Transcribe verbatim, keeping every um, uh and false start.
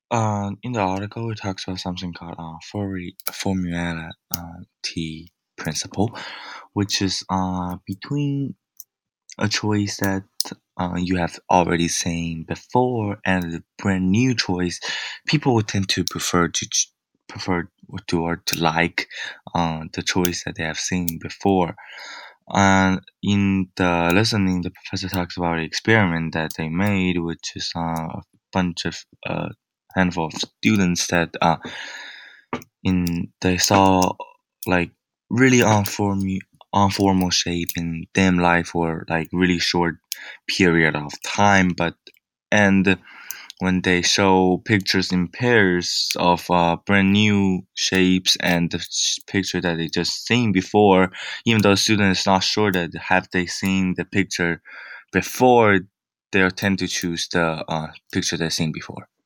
Uh, in the article, it talks about something called uh, Fori- Formula uh, T principle, which is uh, between a choice that uh, you have already seen before and a brand new choice. People would tend to prefer to ch- prefer to or to like uh, the choice that they have seen before. And in the listening, the professor talks about the experiment that they made, which is uh, a bunch of uh, handful of students that uh, in they saw like really unform unformal shape in dim light for like really short period of time, but and when they show pictures in pairs of uh, brand new shapes and the sh- picture that they just seen before, even though the student is not sure that have they seen the picture before, they'll tend to choose the uh, picture they've seen before.